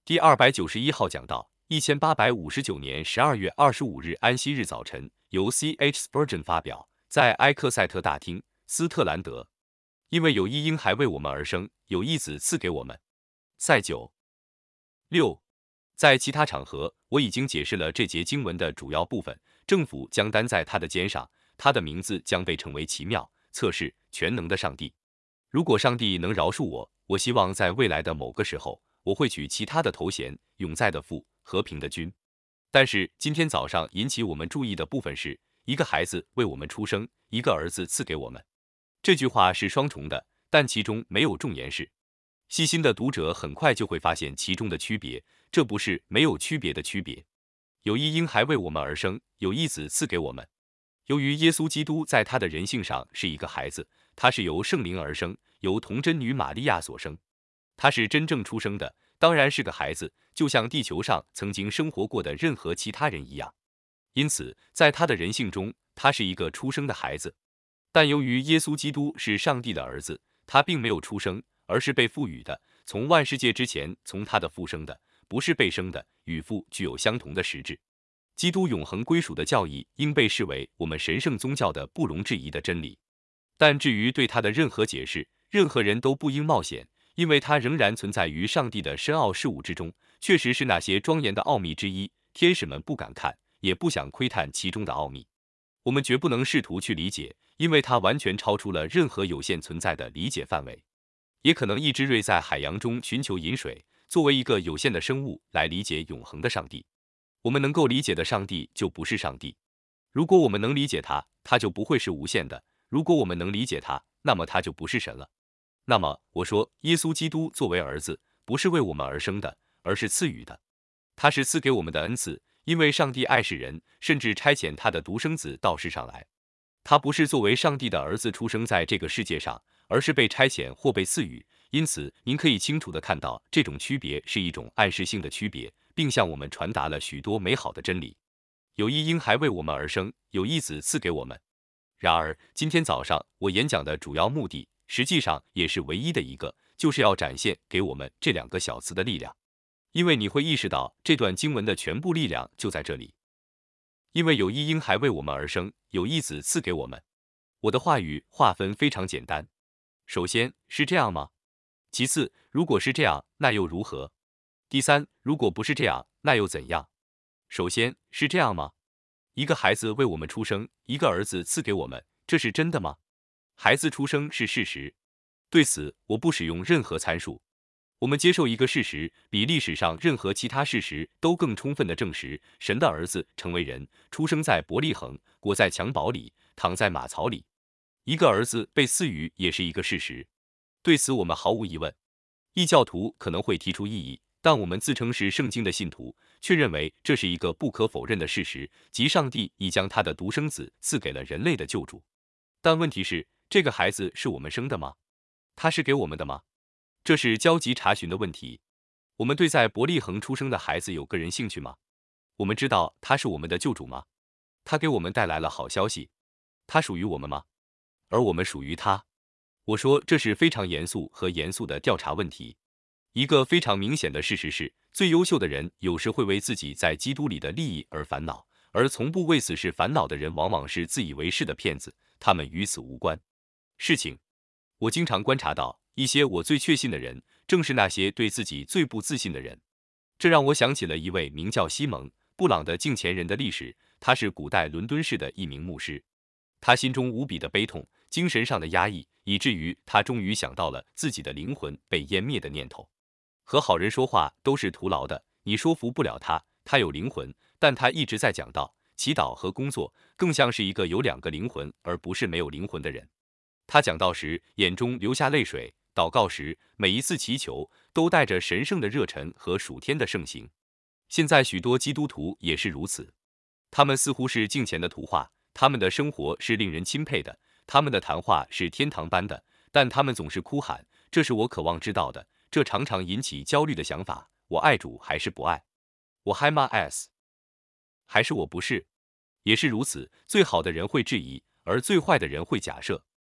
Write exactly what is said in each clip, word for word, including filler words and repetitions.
第二百九十一号讲到，一千八百五十九年十二月二十五日安息日早晨，由 C H Spurgeon 发表，在埃克塞特大厅，斯特兰德。因为有一婴孩为我们而生，有一子赐给我们。赛九六，在其他场合，我已经解释了这节经文的主要部分。政府将担在他的肩上，他的名字将被称为奇妙、测试、全能的上帝。如果上帝能饶恕我，我希望在未来的某个时候，我会取其他的头衔，永在的父，和平的君。但是今天早上引起我们注意的部分是，一个孩子为我们出生，一个儿子赐给我们。这句话是双重的，但其中没有重言式。细心的读者很快就会发现其中的区别，这不是没有区别的区别。有一婴孩为我们而生，有一子赐给我们。由于耶稣基督在他的人性上是一个孩子，他是由圣灵而生，由童真女玛利亚所生。他是真正出生的，当然是个孩子，就像地球上曾经生活过的任何其他人一样。因此，在他的人性中，他是一个出生的孩子。但由于耶稣基督是上帝的儿子，他并没有出生，而是被赋予的，从万世界之前从他的父生的，不是被生的，与父具有相同的实质。基督永恒归属的教义应被视为我们神圣宗教的不容置疑的真理。但至于对他的任何解释，任何人都不应冒险，因为它仍然存在于上帝的深奥事物之中，确实是那些庄严的奥秘之一，天使们不敢看，也不想窥探其中的奥秘。我们绝不能试图去理解，因为它完全超出了任何有限存在的理解范围。也可能一只锐在海洋中寻求饮水，作为一个有限的生物来理解永恒的上帝。我们能够理解的上帝就不是上帝。如果我们能理解他，他就不会是无限的；如果我们能理解他，那么他就不是神了。那么我说，耶稣基督作为儿子，不是为我们而生的，而是赐予的。他是赐给我们的恩赐，因为上帝爱世人，甚至差遣他的独生子到世上来。他不是作为上帝的儿子出生在这个世界上，而是被差遣或被赐予。因此，您可以清楚地看到，这种区别是一种暗示性的区别，并向我们传达了许多美好的真理。有一婴孩为我们而生，有一子赐给我们。然而，今天早上我演讲的主要目的，实际上也是唯一的一个，就是要展现给我们这两个小词的力量。因为你会意识到，这段经文的全部力量就在这里。因为有一婴孩为我们而生，有一子赐给我们。我的话语划分非常简单。首先，是这样吗？其次，如果是这样，那又如何？第三，如果不是这样，那又怎样？首先，是这样吗？一个孩子为我们出生，一个儿子赐给我们，这是真的吗？孩子出生是事实，对此我不使用任何参数。我们接受一个事实，比历史上任何其他事实都更充分的证实，神的儿子成为人，出生在伯利恒，裹在襁褓里，躺在马槽里。一个儿子被赐予也是一个事实，对此我们毫无疑问。异教徒可能会提出异议，但我们自称是圣经的信徒，却认为这是一个不可否认的事实，即上帝已将他的独生子赐给了人类的救主。但问题是，这个孩子是我们生的吗？他是给我们的吗？这是焦急查询的问题。我们对在伯利恒出生的孩子有个人兴趣吗？我们知道他是我们的救主吗？他给我们带来了好消息。他属于我们吗？而我们属于他？我说这是非常严肃和严肃的调查问题。一个非常明显的事实是，最优秀的人有时会为自己在基督里的利益而烦恼，而从不为此事烦恼的人往往是自以为是的骗子，他们与此无关。事情，我经常观察到，一些我最确信的人，正是那些对自己最不自信的人。这让我想起了一位名叫西蒙·布朗的敬虔人的历史，他是古代伦敦市的一名牧师。他心中无比的悲痛，精神上的压抑，以至于他终于想到了自己的灵魂被湮灭的念头。和好人说话都是徒劳的，你说服不了他，他有灵魂，但他一直在讲道、祈祷和工作，更像是一个有两个灵魂而不是没有灵魂的人。他讲道时眼中流下泪水，祷告时每一次祈求都带着神圣的热忱和属天的圣行。现在许多基督徒也是如此，他们似乎是敬虔的图画，他们的生活是令人钦佩的，他们的谈话是天堂般的，但他们总是哭喊，这是我渴望知道的。这常常引起焦虑的想法，我爱主还是不爱？我嗨吗 s 还是我不是？也是如此，最好的人会质疑，而最坏的人会假设。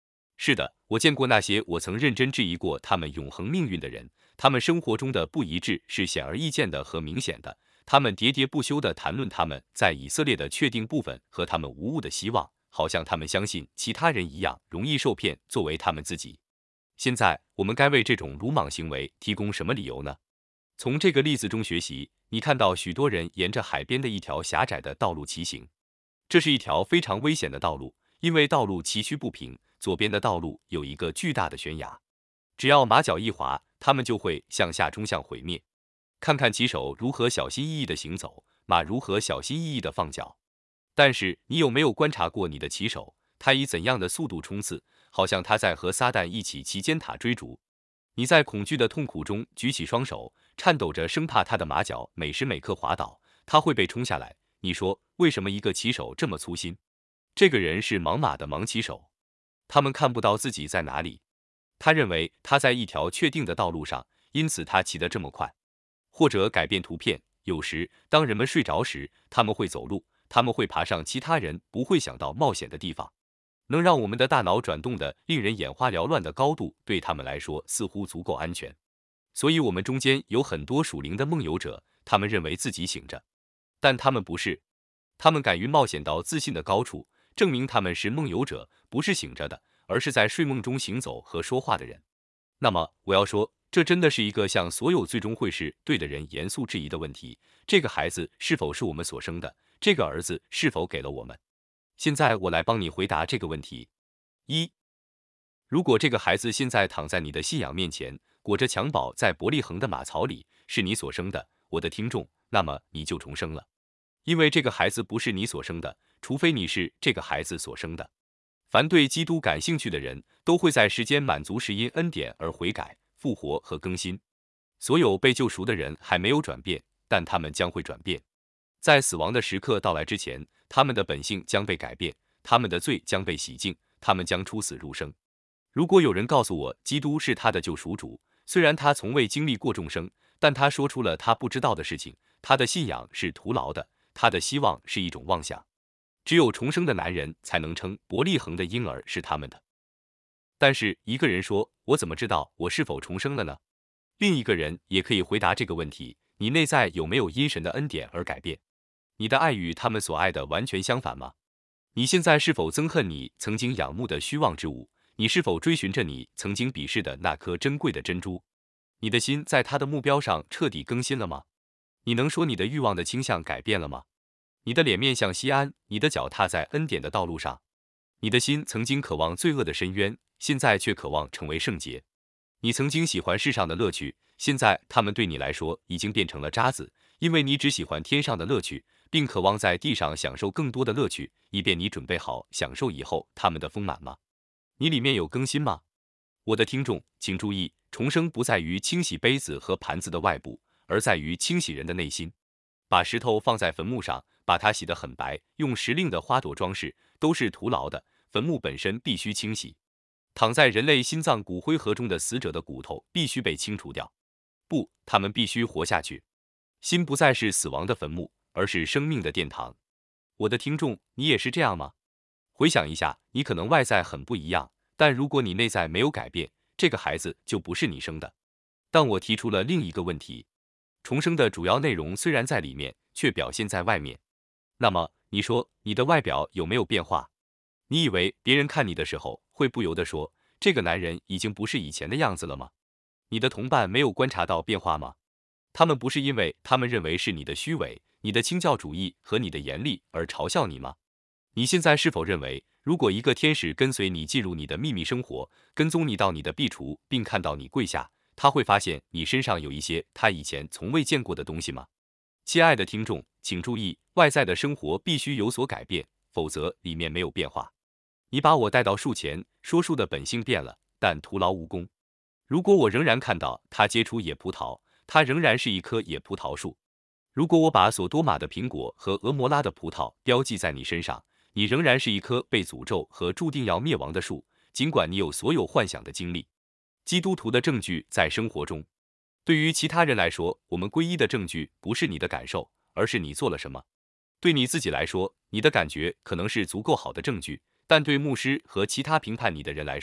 是的，我见过那些我曾认真质疑过他们永恒命运的人，他们生活中的不一致是显而易见的和明显的。他们喋喋不休地谈论他们在以色列的确定部分和他们无误的希望，好像他们相信其他人一样容易受骗，作为他们自己。现在，我们该为这种鲁莽行为提供什么理由呢？从这个例子中学习，你看到许多人沿着海边的一条狭窄的道路骑行，这是一条非常危险的道路，因为道路崎岖不平，左边的道路有一个巨大的悬崖，只要马脚一滑，他们就会向下冲向毁灭。看看骑手如何小心翼翼地行走，马如何小心翼翼地放脚。但是你有没有观察过你的骑手？他以怎样的速度冲刺，好像他在和撒旦一起骑尖塔追逐。你在恐惧的痛苦中举起双手，颤抖着，生怕他的马脚每时每刻滑倒，他会被冲下来。你说，为什么一个骑手这么粗心？这个人是盲马的盲骑手，他们看不到自己在哪里。他认为他在一条确定的道路上，因此他骑得这么快。或者改变图片，有时当人们睡着时，他们会走路，他们会爬上其他人不会想到冒险的地方。能让我们的大脑转动的令人眼花缭乱的高度，对他们来说似乎足够安全。所以我们中间有很多属灵的梦游者，他们认为自己醒着，但他们不是。他们敢于冒险到自信的高处，证明他们是梦游者，不是醒着的，而是在睡梦中行走和说话的人。那么我要说，这真的是一个向所有最终会是对的人严肃质疑的问题：这个孩子是否是我们所生的？这个儿子是否给了我们？现在我来帮你回答这个问题。一，如果这个孩子现在躺在你的信仰面前，裹着襁褓在伯利恒的马槽里，是你所生的，我的听众，那么你就重生了。因为这个孩子不是你所生的，除非你是这个孩子所生的。凡对基督感兴趣的人，都会在时间满足时因恩典而悔改、复活和更新。所有被救赎的人还没有转变，但他们将会转变。在死亡的时刻到来之前，他们的本性将被改变，他们的罪将被洗净，他们将出死入生。如果有人告诉我基督是他的救赎主，虽然他从未经历过众生，但他说出了他不知道的事情，他的信仰是徒劳的，他的希望是一种妄想。只有重生的男人才能称伯利恒的婴儿是他们的。但是一个人说，我怎么知道我是否重生了呢？另一个人也可以回答这个问题：你内在有没有因神的恩典而改变？你的爱与他们所爱的完全相反吗？你现在是否憎恨你曾经仰慕的虚妄之物？你是否追寻着你曾经鄙视的那颗珍贵的珍珠？你的心在他的目标上彻底更新了吗？你能说你的欲望的倾向改变了吗？你的脸面向西安，你的脚踏在恩典的道路上。你的心曾经渴望罪恶的深渊，现在却渴望成为圣洁。你曾经喜欢世上的乐趣，现在他们对你来说已经变成了渣子，因为你只喜欢天上的乐趣，并渴望在地上享受更多的乐趣，以便你准备好享受以后他们的丰满吗？你里面有更新吗？我的听众，请注意，重生不在于清洗杯子和盘子的外部，而在于清洗人的内心。把石头放在坟墓上，把它洗得很白，用时令的花朵装饰，都是徒劳的。坟墓本身必须清洗。躺在人类心脏骨灰盒中的死者的骨头必须被清除掉。不，他们必须活下去。心不再是死亡的坟墓，而是生命的殿堂。我的听众，你也是这样吗？回想一下，你可能外在很不一样，但如果你内在没有改变，这个孩子就不是你生的。但我提出了另一个问题：重生的主要内容虽然在里面，却表现在外面。那么，你说你的外表有没有变化？你以为别人看你的时候会不由得说，这个男人已经不是以前的样子了吗？你的同伴没有观察到变化吗？他们不是因为他们认为是你的虚伪、你的清教主义和你的严厉而嘲笑你吗？你现在是否认为，如果一个天使跟随你进入你的秘密生活，跟踪你到你的壁橱，并看到你跪下，他会发现你身上有一些他以前从未见过的东西吗？亲爱的听众，请注意，外在的生活必须有所改变，否则里面没有变化。你把我带到树前，说树的本性变了，但徒劳无功。如果我仍然看到它结出野葡萄，它仍然是一棵野葡萄树。如果我把索多玛的苹果和俄摩拉的葡萄标记在你身上，你仍然是一棵被诅咒和注定要灭亡的树，尽管你有所有幻想的经历。基督徒的证据在生活中。对于其他人来说，我们皈依的证据不是你的感受，而是你做了什么。对你自己来说，你的感觉可能是足够好的证据，但对牧师和其他评判你的人来说，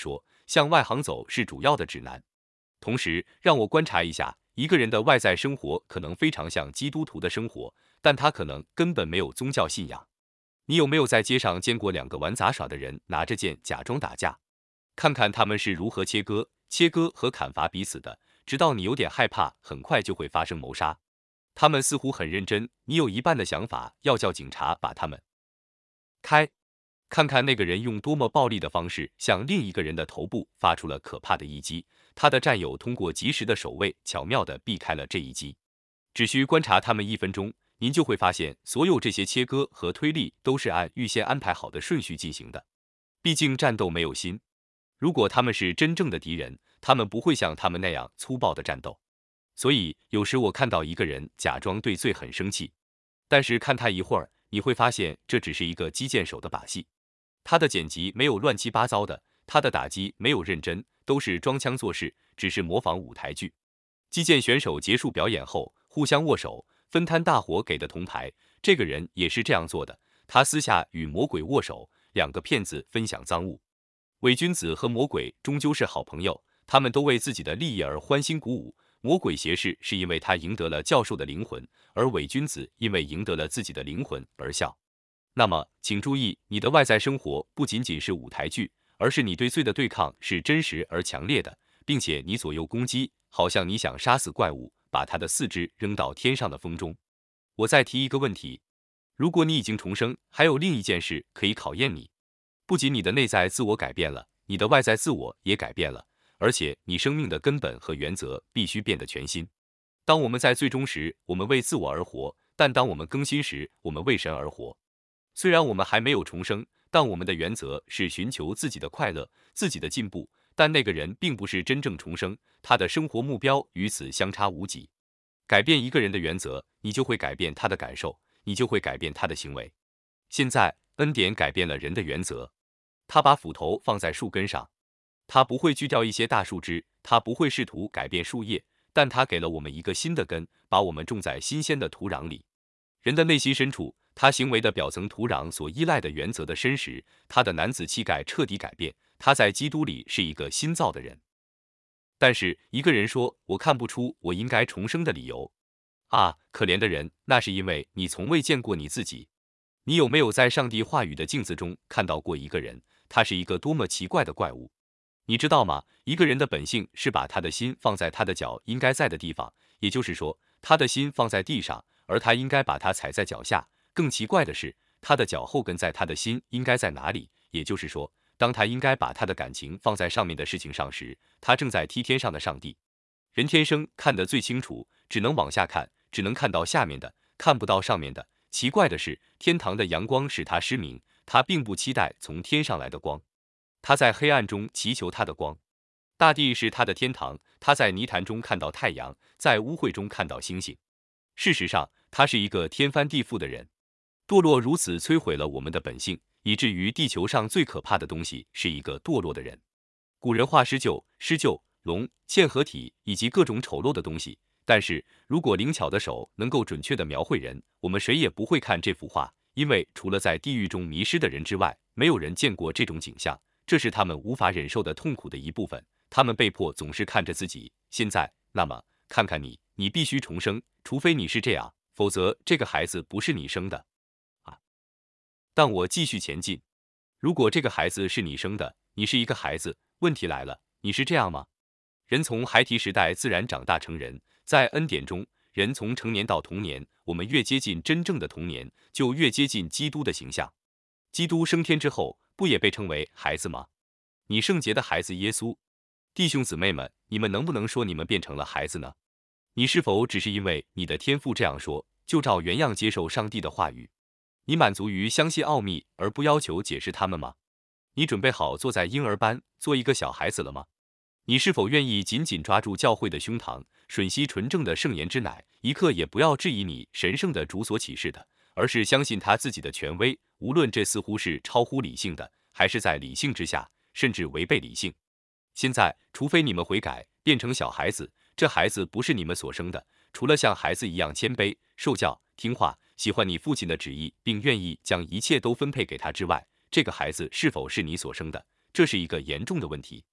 向外行走是主要的指南。同时，让我观察一下，一个人的外在生活可能非常像基督徒的生活，但他可能根本没有宗教信仰。你有没有在街上见过两个玩杂耍的人拿着剑假装打架？看看他们是如何切割、切割和砍伐彼此的，直到你有点害怕，很快就会发生谋杀。他们似乎很认真，你有一半的想法要叫警察把他们开。看看那个人用多么暴力的方式向另一个人的头部发出了可怕的一击，他的战友通过及时的守卫巧妙地避开了这一击。只需观察他们一分钟，您就会发现，所有这些切割和推力都是按预先安排好的顺序进行的。毕竟战斗没有心，如果他们是真正的敌人，他们不会像他们那样粗暴的战斗。所以有时我看到一个人假装对罪很生气，但是看他一会儿，你会发现这只是一个击剑手的把戏。他的剪辑没有乱七八糟的，他的打击没有认真，都是装腔作势，只是模仿舞台剧。击剑选手结束表演后，互相握手，分摊大伙给的铜牌。这个人也是这样做的，他私下与魔鬼握手，两个骗子分享赃物。伪君子和魔鬼终究是好朋友，他们都为自己的利益而欢欣鼓舞。魔鬼斜视是因为他赢得了教授的灵魂，而伪君子因为赢得了自己的灵魂而笑。那么，请注意，你的外在生活不仅仅是舞台剧，而是你对罪的对抗是真实而强烈的，并且你左右攻击，好像你想杀死怪物，把他的四肢扔到天上的风中。我再提一个问题，如果你已经重生，还有另一件事可以考验你，不仅你的内在自我改变了，你的外在自我也改变了，而且你生命的根本和原则必须变得全新。当我们在最终时，我们为自我而活，但当我们更新时，我们为神而活。虽然我们还没有重生，但我们的原则是寻求自己的快乐、自己的进步，但那个人并不是真正重生，他的生活目标与此相差无几。改变一个人的原则，你就会改变他的感受，你就会改变他的行为。现在，恩典改变了人的原则，他把斧头放在树根上，他不会锯掉一些大树枝，他不会试图改变树叶，但他给了我们一个新的根，把我们种在新鲜的土壤里。人的内心深处，他行为的表层土壤所依赖的原则的深实，他的男子气概彻底改变，他在基督里是一个新造的人。但是一个人说，我看不出我应该重生的理由。啊，可怜的人，那是因为你从未见过你自己。你有没有在上帝话语的镜子中看到过一个人，他是一个多么奇怪的怪物？你知道吗？一个人的本性是把他的心放在他的脚应该在的地方，也就是说，他的心放在地上，而他应该把它踩在脚下。更奇怪的是，他的脚后跟在他的心应该在哪里？也就是说，当他应该把他的感情放在上面的事情上时，他正在踢天上的上帝。人天生看得最清楚，只能往下看，只能看到下面的，看不到上面的。奇怪的是，天堂的阳光使他失明，他并不期待从天上来的光，他在黑暗中祈求他的光。大地是他的天堂，他在泥潭中看到太阳，在污秽中看到星星。事实上，他是一个天翻地覆的人。堕落如此摧毁了我们的本性，以至于地球上最可怕的东西是一个堕落的人。古人画狮鹫、狮鹫、龙、嵌合体以及各种丑陋的东西，但是如果灵巧的手能够准确地描绘人，我们谁也不会看这幅画，因为除了在地狱中迷失的人之外，没有人见过这种景象，这是他们无法忍受的痛苦的一部分。他们被迫总是看着自己。现在，那么看看你，你必须重生，除非你是这样，否则这个孩子不是你生的。啊！但我继续前进。如果这个孩子是你生的，你是一个孩子，问题来了，你是这样吗？人从孩提时代自然长大成人，在恩典中，人从成年到童年，我们越接近真正的童年，就越接近基督的形象。基督升天之后，不也被称为孩子吗？你圣洁的孩子耶稣。弟兄姊妹们，你们能不能说你们变成了孩子呢？你是否只是因为你的天父这样说，就照原样接受上帝的话语？你满足于相信奥秘而不要求解释它们吗？你准备好坐在婴儿班做一个小孩子了吗？你是否愿意紧紧抓住教会的胸膛，吮吸纯正的圣言之奶，一刻也不要质疑你神圣的主所启示的，而是相信他自己的权威，无论这似乎是超乎理性的，还是在理性之下，甚至违背理性。现在，除非你们悔改，变成小孩子，这孩子不是你们所生的，除了像孩子一样谦卑、受教、听话，喜欢你父亲的旨意，并愿意将一切都分配给他之外，这个孩子是否是你所生的，这是一个严重的问题。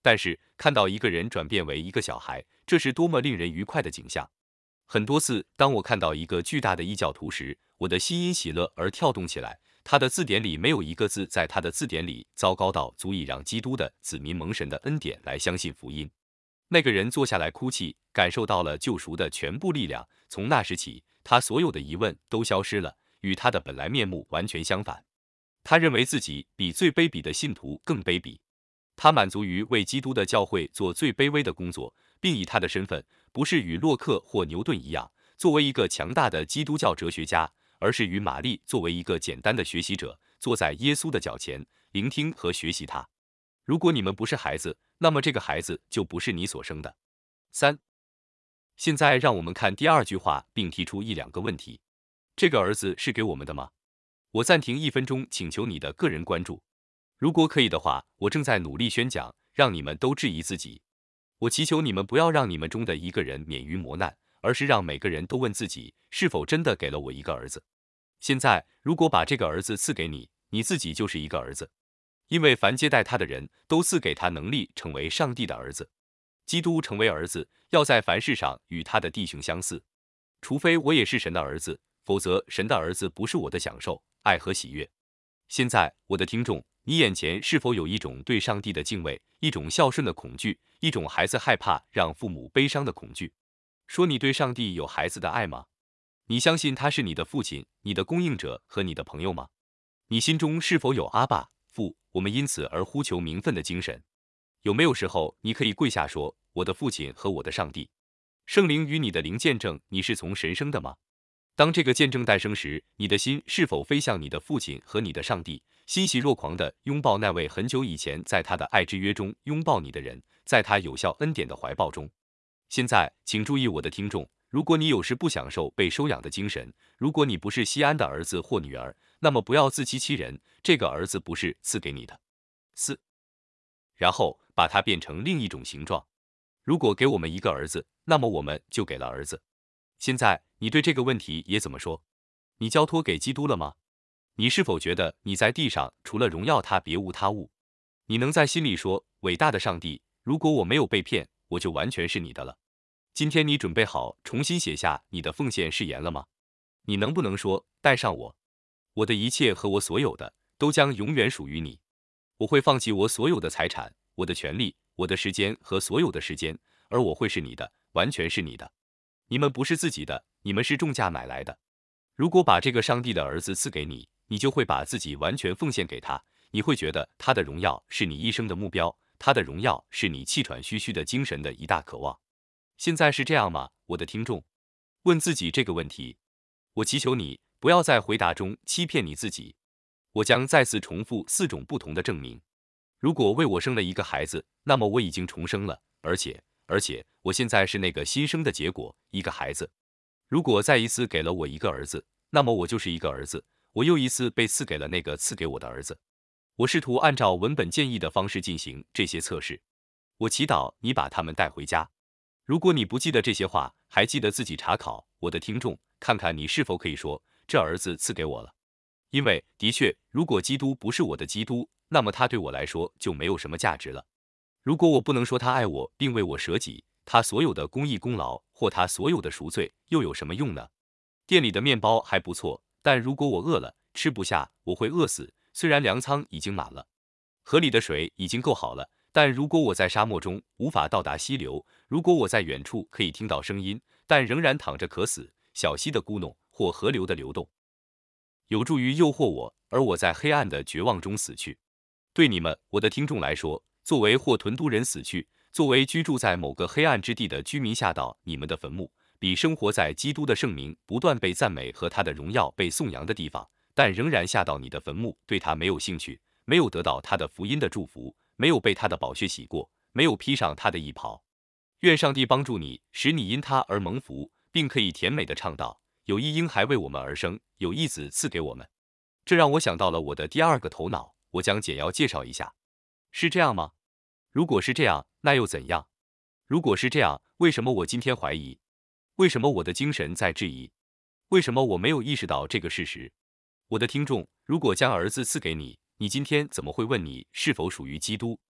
但是看到一个人转变为一个小孩，这是多么令人愉快的景象！很多次，当我看到一个巨大的异教徒时，我的心因喜乐而跳动起来。他的字典里没有一个字在他的字典里糟糕到足以让基督的子民蒙神的恩典来相信福音。那个人坐下来哭泣，感受到了救赎的全部力量。从那时起，他所有的疑问都消失了，与他的本来面目完全相反。他认为自己比最卑鄙的信徒更卑鄙。他满足于为基督的教会做最卑微的工作，并以他的身份，不是与洛克或牛顿一样，作为一个强大的基督教哲学家，而是与玛丽作为一个简单的学习者，坐在耶稣的脚前，聆听和学习他。如果你们不是孩子，那么这个孩子就不是你所生的。三。现在让我们看第二句话，并提出一两个问题：这个儿子是给我们的吗？我暂停一分钟，请求你的个人关注。如果可以的话，我正在努力宣讲，让你们都质疑自己。我祈求你们不要让你们中的一个人免于磨难，而是让每个人都问自己，是否真的给了我一个儿子。现在，如果把这个儿子赐给你，你自己就是一个儿子，因为凡接待他的人都赐给他能力成为上帝的儿子。基督成为儿子，要在凡事上与他的弟兄相似。除非我也是神的儿子，否则神的儿子不是我的享受、爱和喜悦。现在，我的听众，你眼前是否有一种对上帝的敬畏，一种孝顺的恐惧，一种孩子害怕让父母悲伤的恐惧？说你对上帝有孩子的爱吗？你相信他是你的父亲、你的供应者和你的朋友吗？你心中是否有阿爸父，我们因此而呼求名分的精神？有没有时候你可以跪下说，我的父亲和我的上帝？圣灵与你的灵见证你是从神生的吗？当这个见证诞生时，你的心是否飞向你的父亲和你的上帝，欣喜若狂地拥抱那位很久以前在他的爱之约中拥抱你的人，在他有效恩典的怀抱中？现在，请注意我的听众，如果你有时不享受被收养的精神，如果你不是西安的儿子或女儿，那么不要自欺欺人，这个儿子不是赐给你的。四，然后把它变成另一种形状。如果给我们一个儿子，那么我们就给了儿子。现在，你对这个问题也怎么说？你交托给基督了吗？你是否觉得你在地上除了荣耀他别无他物？你能在心里说，伟大的上帝，如果我没有被骗，我就完全是你的了。今天你准备好重新写下你的奉献誓言了吗？你能不能说，带上我，我的一切和我所有的都将永远属于你。我会放弃我所有的财产、我的权利、我的时间和所有的时间，而我会是你的，完全是你的。你们不是自己的，你们是重价买来的。如果把这个上帝的儿子赐给你，你就会把自己完全奉献给他，你会觉得他的荣耀是你一生的目标，他的荣耀是你气喘吁吁的精神的一大渴望。现在是这样吗，我的听众？问自己这个问题。我祈求你不要在回答中欺骗你自己。我将再次重复四种不同的证明。如果为我生了一个孩子，那么我已经重生了，而且，而且，我现在是那个新生的结果，一个孩子。如果再一次给了我一个儿子，那么我就是一个儿子，我又一次被赐给了那个赐给我的儿子。我试图按照文本建议的方式进行这些测试。我祈祷你把他们带回家。如果你不记得这些话，还记得自己查考，我的听众，看看你是否可以说，这儿子赐给我了。因为的确，如果基督不是我的基督，那么他对我来说就没有什么价值了。如果我不能说他爱我并为我舍己，他所有的公义功劳或他所有的赎罪又有什么用呢？店里的面包还不错，但如果我饿了，吃不下，我会饿死。虽然粮仓已经满了，河里的水已经够好了，但如果我在沙漠中无法到达溪流，如果我在远处可以听到声音，但仍然躺着渴死，小溪的咕哝或河流的流动有助于诱惑我，而我在黑暗的绝望中死去。对你们，我的听众来说，作为或屯都人死去，作为居住在某个黑暗之地的居民下到你们的坟墓，比生活在基督的圣名不断被赞美和他的荣耀被颂扬的地方，但仍然下到你的坟墓，对他没有兴趣，没有得到他的福音的祝福，没有被他的宝血洗过，没有披上他的衣袍。愿上帝帮助你，使你因他而蒙福，并可以甜美的唱道：有一婴孩为我们而生，有一子赐给我们。这让我想到了我的第二个头脑，我将简要介绍一下。是这样吗？如果是这样，那又怎样？如果是这样，为什么我今天怀疑？为什么我的精神在质疑？为什么我没有意识到这个事实？我的听众，如果将儿子赐给你，你今天怎么会问你是否属于基督？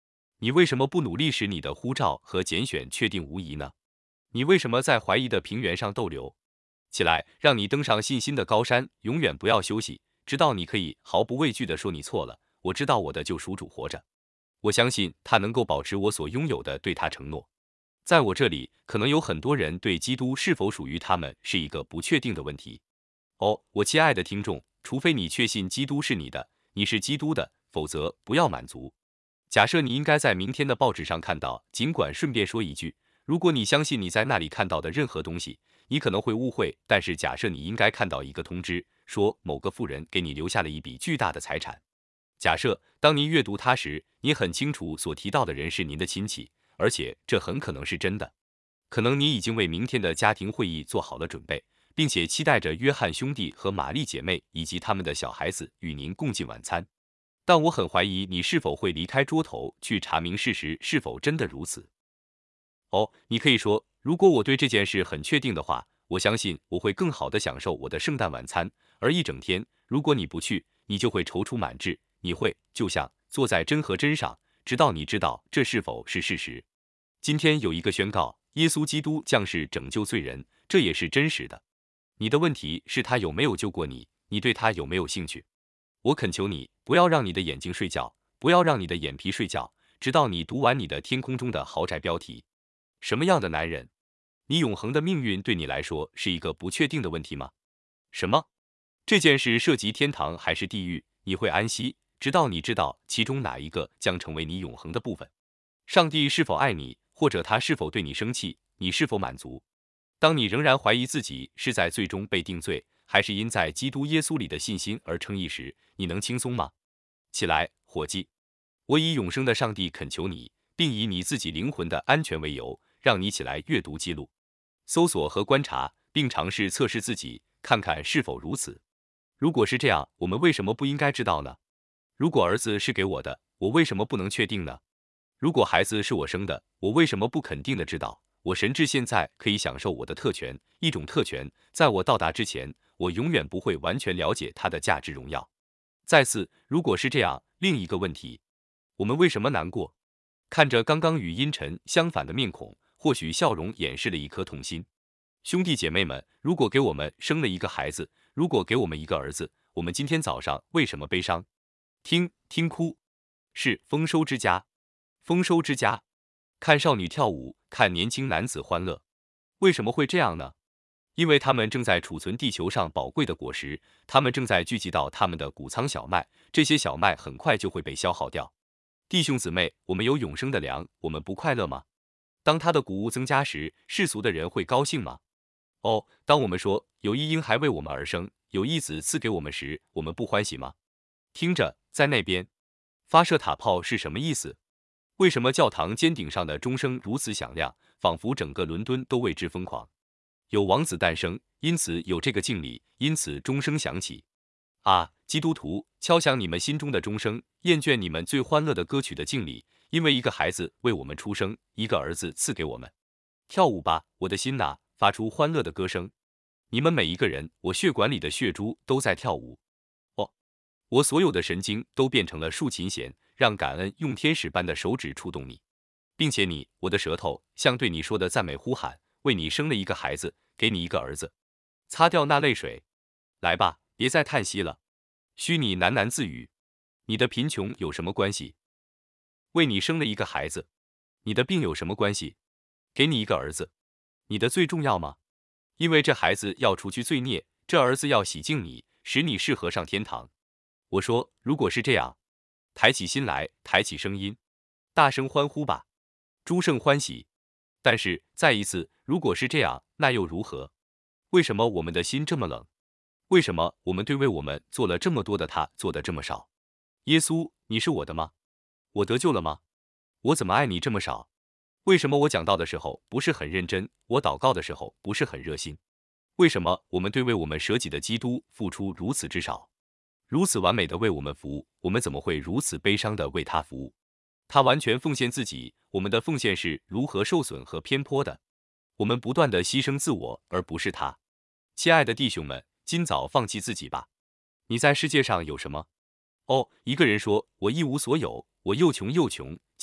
你为什么不努力使你的呼召和拣选确定无疑呢？你为什么在怀疑的平原上逗留？起来，让你登上信心的高山，永远不要休息，直到你可以毫不畏惧地说你错了。我知道我的救赎主活着，我相信他能够保持我所拥有的，对他承诺。在我这里，可能有很多人对基督是否属于他们是一个不确定的问题。哦，我亲爱的听众，除非你确信基督是你的，你是基督的，否则不要满足。假设你应该在明天的报纸上看到，尽管顺便说一句，如果你相信你在那里看到的任何东西，你可能会误会。但是假设你应该看到一个通知，说某个富人给你留下了一笔巨大的财产。假设当您阅读它时，你很清楚所提到的人是您的亲戚，而且这很可能是真的。可能你已经为明天的家庭会议做好了准备，并且期待着约翰兄弟和玛丽姐妹以及他们的小孩子与您共进晚餐。但我很怀疑你是否会离开桌头去查明事实是否真的如此。哦，你可以说，如果我对这件事很确定的话，我相信我会更好地享受我的圣诞晚餐。而一整天，如果你不去，你就会踌躇满志，你会就像坐在针和针上，直到你知道这是否是事实。今天有一个宣告，耶稣基督降世拯救罪人，这也是真实的。你的问题是他有没有救过你，你对他有没有兴趣？我恳求你，不要让你的眼睛睡觉，不要让你的眼皮睡觉，直到你读完你的天空中的豪宅标题。什么样的男人？你永恒的命运对你来说是一个不确定的问题吗？什么？这件事涉及天堂还是地狱？你会安息，直到你知道其中哪一个将成为你永恒的部分。上帝是否爱你，或者他是否对你生气？你是否满足？当你仍然怀疑自己是在最终被定罪，还是因在基督耶稣里的信心而称义时，你能轻松吗？起来，伙计！我以永生的上帝恳求你，并以你自己灵魂的安全为由，让你起来阅读记录，搜索和观察，并尝试测试自己，看看是否如此。如果是这样，我们为什么不应该知道呢？如果儿子是给我的，我为什么不能确定呢？如果孩子是我生的，我为什么不肯定的知道，我神至现在可以享受我的特权，一种特权，在我到达之前，我永远不会完全了解它的价值荣耀。再次，如果是这样，另一个问题，我们为什么难过？看着刚刚与阴沉相反的面孔，或许笑容掩饰了一颗痛心。兄弟姐妹们，如果给我们生了一个孩子，如果给我们一个儿子，我们今天早上为什么悲伤？听，听哭，是丰收之家，丰收之家。看少女跳舞，看年轻男子欢乐。为什么会这样呢？因为他们正在储存地球上宝贵的果实，他们正在聚集到他们的谷仓小麦，这些小麦很快就会被消耗掉。弟兄姊妹，我们有永生的粮，我们不快乐吗？当他的谷物增加时，世俗的人会高兴吗？哦，当我们说有一婴孩为我们而生，有一子赐给我们时，我们不欢喜吗？听着，在那边发射塔炮是什么意思？为什么教堂尖顶上的钟声如此响亮，仿佛整个伦敦都为之疯狂？有王子诞生，因此有这个敬礼，因此钟声响起。啊，基督徒，敲响你们心中的钟声，厌倦你们最欢乐的歌曲的敬礼，因为一个孩子为我们出生，一个儿子赐给我们。跳舞吧，我的心呐，发出欢乐的歌声。你们每一个人，我血管里的血珠都在跳舞。哦，我所有的神经都变成了竖琴弦，让感恩用天使般的手指触动你，并且你，我的舌头，像对你说的赞美呼喊，为你生了一个孩子，给你一个儿子。擦掉那泪水，来吧，别再叹息了。虚拟喃喃自语，你的贫穷有什么关系？为你生了一个孩子。你的病有什么关系？给你一个儿子。你的罪重要吗？因为这孩子要除去罪孽，这儿子要洗净你，使你适合上天堂。我说，如果是这样，抬起心来，抬起声音，大声欢呼吧，诸圣欢喜。但是再一次，如果是这样，那又如何？为什么我们的心这么冷？为什么我们对为我们做了这么多的他做的这么少？耶稣，你是我的吗？我得救了吗？我怎么爱你这么少？为什么我讲道的时候不是很认真？我祷告的时候不是很热心？为什么我们对为我们舍己的基督付出如此之少？如此完美的为我们服务，我们怎么会如此悲伤的为他服务？他完全奉献自己，我们的奉献是如何受损和偏颇的？我们不断的牺牲自我，而不是他。亲爱的弟兄们，今早放弃自己吧。你在世界上有什么？哦，一个人说，我一无所有，我又穷又穷，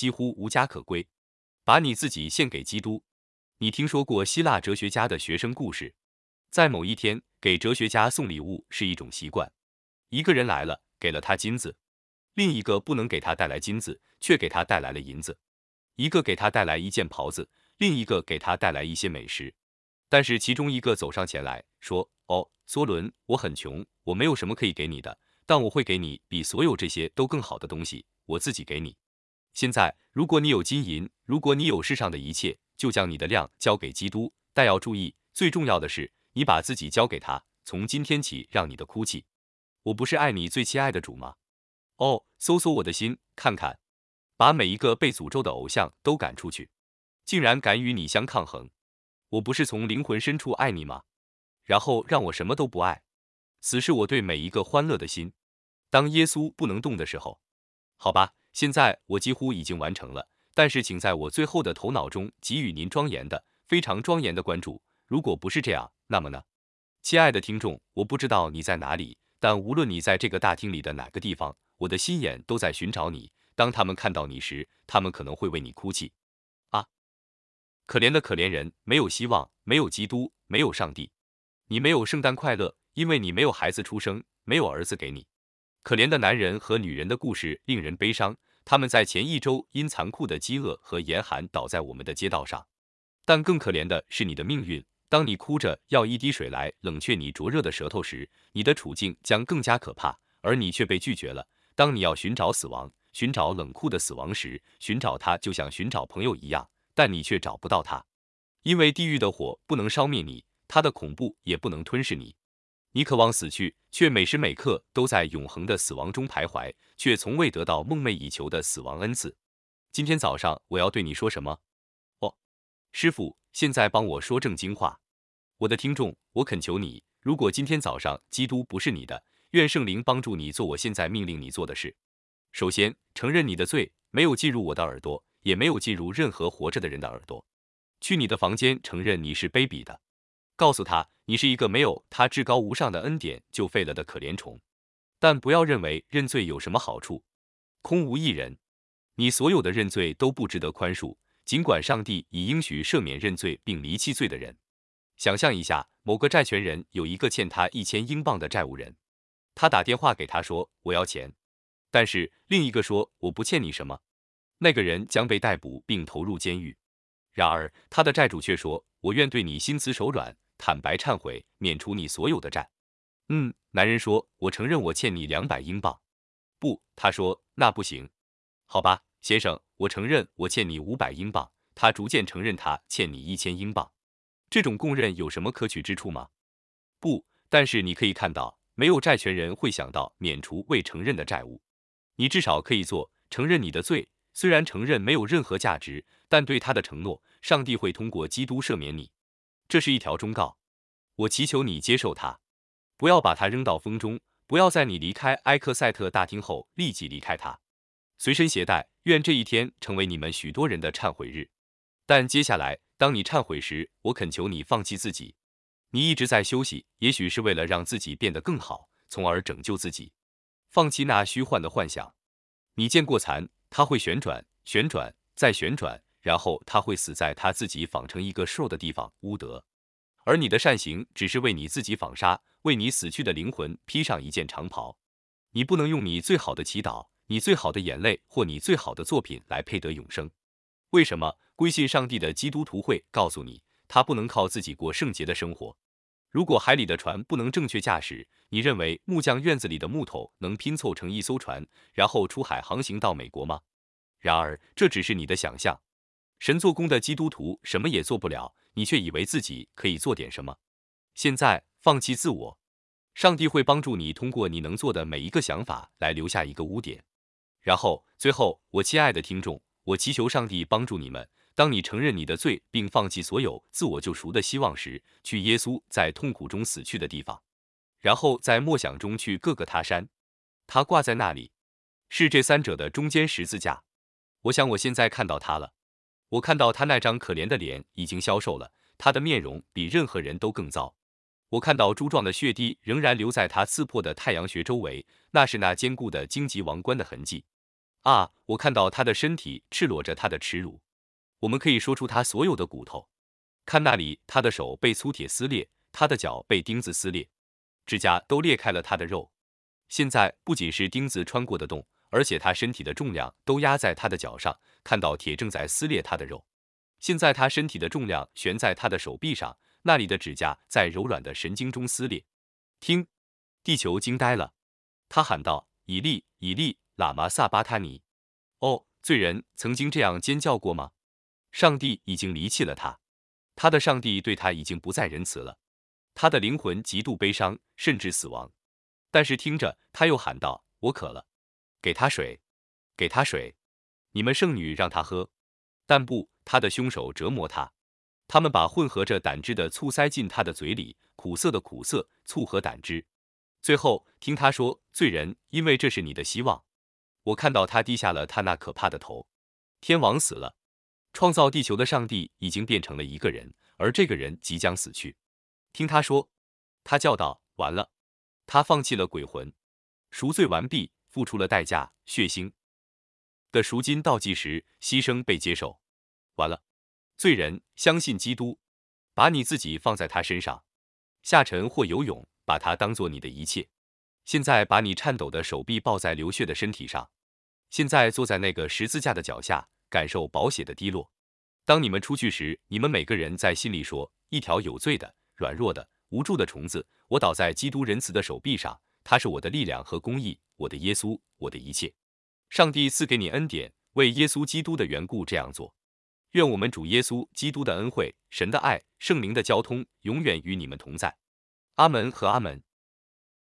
几乎无家可归，把你自己献给基督。你听说过希腊哲学家的学生故事？在某一天，给哲学家送礼物是一种习惯。一个人来了，给了他金子；另一个不能给他带来金子，却给他带来了银子。一个给他带来一件袍子，另一个给他带来一些美食。但是其中一个走上前来说：“哦，梭伦，我很穷，我没有什么可以给你的，但我会给你比所有这些都更好的东西，我自己给你。现在，如果你有金银，如果你有世上的一切，就将你的量交给基督。但要注意，最重要的是，你把自己交给他。从今天起，让你的哭泣。我不是爱你最亲爱的主吗？哦，搜索我的心，看看，把每一个被诅咒的偶像都赶出去，竟然敢与你相抗衡。我不是从灵魂深处爱你吗？然后让我什么都不爱。死是我对每一个欢乐的心。当耶稣不能动的时候，好吧，现在我几乎已经完成了，但是请在我最后的头脑中给予您庄严的、非常庄严的关注。如果不是这样，那么呢？亲爱的听众，我不知道你在哪里，但无论你在这个大厅里的哪个地方，我的心眼都在寻找你。当他们看到你时，他们可能会为你哭泣。啊，可怜的可怜人，没有希望，没有基督，没有上帝。你没有圣诞快乐，因为你没有孩子出生，没有儿子给你。可怜的男人和女人的故事令人悲伤，他们在前一周因残酷的饥饿和严寒倒在我们的街道上。但更可怜的是你的命运，当你哭着要一滴水来冷却你灼热的舌头时，你的处境将更加可怕，而你却被拒绝了。当你要寻找死亡，寻找冷酷的死亡时，寻找它就像寻找朋友一样，但你却找不到它，因为地狱的火不能烧灭你，它的恐怖也不能吞噬你。你渴望死去，却每时每刻都在永恒的死亡中徘徊，却从未得到梦寐以求的死亡恩赐。今天早上我要对你说什么？哦，师傅，现在帮我说正经话。我的听众，我恳求你，如果今天早上基督不是你的，愿圣灵帮助你做我现在命令你做的事。首先，承认你的罪，没有进入我的耳朵，也没有进入任何活着的人的耳朵。去你的房间，承认你是卑鄙的。告诉他，你是一个没有他至高无上的恩典就废了的可怜虫。但不要认为认罪有什么好处，空无一人。你所有的认罪都不值得宽恕，尽管上帝已应许赦免认罪并离弃罪的人。想象一下，某个债权人有一个欠他一千英镑的债务人，他打电话给他说：“我要钱。”但是另一个说：“我不欠你什么。”那个人将被逮捕并投入监狱。然而他的债主却说：“我愿对你心慈手软，坦白忏悔，免除你所有的债。”嗯，男人说：“我承认我欠你两百英镑。”不，他说：“那不行。”好吧，先生，我承认我欠你五百英镑。他逐渐承认他欠你一千英镑。这种供认有什么可取之处吗？不，但是你可以看到，没有债权人会想到免除未承认的债务。你至少可以做，承认你的罪。虽然承认没有任何价值，但对他的承诺，上帝会通过基督赦免你。这是一条忠告。我祈求你接受它，不要把它扔到风中，不要在你离开埃克塞特大厅后立即离开它。随身携带，愿这一天成为你们许多人的忏悔日。但接下来，当你忏悔时，我恳求你放弃自己。你一直在休息，也许是为了让自己变得更好，从而拯救自己。放弃那虚幻的幻想。你见过蚕，它会旋转，旋转，再旋转，然后它会死在它自己纺成一个兽的地方乌德。而你的善行只是为你自己纺纱，为你死去的灵魂披上一件长袍。你不能用你最好的祈祷、你最好的眼泪或你最好的作品来配得永生。为什么？归信上帝的基督徒会告诉你，他不能靠自己过圣洁的生活。如果海里的船不能正确驾驶，你认为木匠院子里的木头能拼凑成一艘船，然后出海航行到美国吗？然而，这只是你的想象。神做工的基督徒什么也做不了，你却以为自己可以做点什么。现在，放弃自我。上帝会帮助你通过你能做的每一个想法来留下一个污点。然后，最后，我亲爱的听众，我祈求上帝帮助你们。当你承认你的罪，并放弃所有自我救赎的希望时，去耶稣在痛苦中死去的地方，然后在默想中去各个他山。他挂在那里，是这三者的中间十字架。我想我现在看到他了。我看到他那张可怜的脸已经消瘦了，他的面容比任何人都更糟。我看到珠状的血滴仍然留在他刺破的太阳穴周围，那是那坚固的荆棘王冠的痕迹。 啊，我看到他的身体赤裸着他的耻辱，我们可以说出他所有的骨头。看那里，他的手被粗铁撕裂，他的脚被钉子撕裂，指甲都裂开了他的肉。现在不仅是钉子穿过的洞，而且他身体的重量都压在他的脚上，看到铁正在撕裂他的肉。现在他身体的重量悬在他的手臂上，那里的指甲在柔软的神经中撕裂。听，地球惊呆了，他喊道：以利，以利，喇嘛萨巴他尼。哦，罪人曾经这样尖叫过吗？上帝已经离弃了他，他的上帝对他已经不再仁慈了，他的灵魂极度悲伤，甚至死亡。但是听着，他又喊道：我渴了，给他水，给他水，你们圣女让他喝。但不，他的凶手折磨他，他们把混合着胆汁的醋塞进他的嘴里，苦涩的苦涩，醋和胆汁。最后听他说：罪人，因为这是你的希望。我看到他低下了他那可怕的头。天王死了，创造地球的上帝已经变成了一个人，而这个人即将死去。听他说，他叫道：完了。他放弃了鬼魂，赎罪完毕，付出了代价，血腥的赎金倒计时，牺牲被接受。完了，罪人，相信基督，把你自己放在他身上，下沉或游泳，把他当做你的一切。现在把你颤抖的手臂抱在流血的身体上，现在坐在那个十字架的脚下，感受宝血的滴落。当你们出去时，你们每个人在心里说：一条有罪的、软弱的、无助的虫子，我倒在基督仁慈的手臂上，他是我的力量和公义，我的耶稣，我的一切。上帝赐给你恩典，为耶稣基督的缘故这样做。愿我们主耶稣基督的恩惠、神的爱、圣灵的交通，永远与你们同在。阿门和阿门。